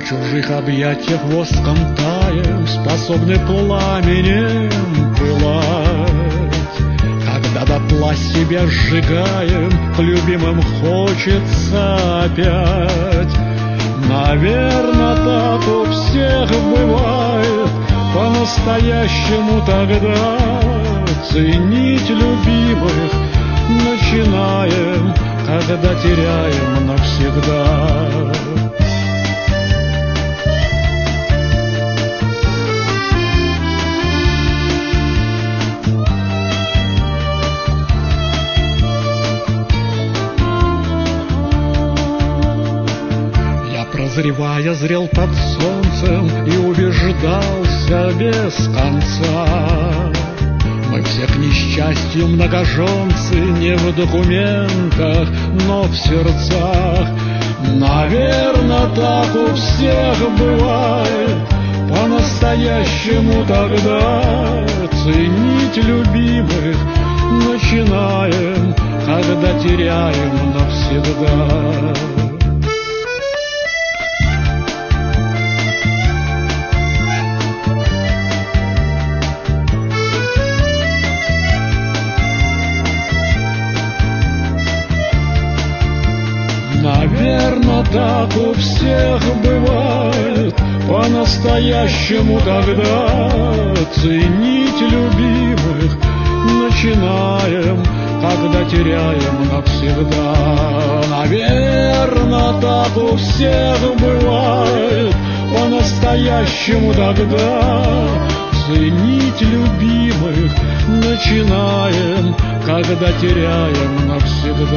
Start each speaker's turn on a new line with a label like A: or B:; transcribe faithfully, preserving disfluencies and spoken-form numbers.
A: В чужих объятиях воском таем, способны пламенем пылать. Когда дотла себя сжигаем, к любимым хочется опять. Наверно, так у всех бывает, по-настоящему тогда ценить любимых начинаем, когда теряем навсегда. Прозревая, зрел под солнцем и убеждался без конца. Мы все, к несчастью, многоженцы, не в документах, но в сердцах. Наверно, так у всех бывает, по-настоящему тогда ценить любимых начинаем, когда теряем навсегда. Наверно, так у всех бывает, по-настоящему тогда ценить любимых начинаем, когда теряем навсегда. Наверно, так у всех бывает, по-настоящему тогда ценить любимых начинаем, когда теряем навсегда.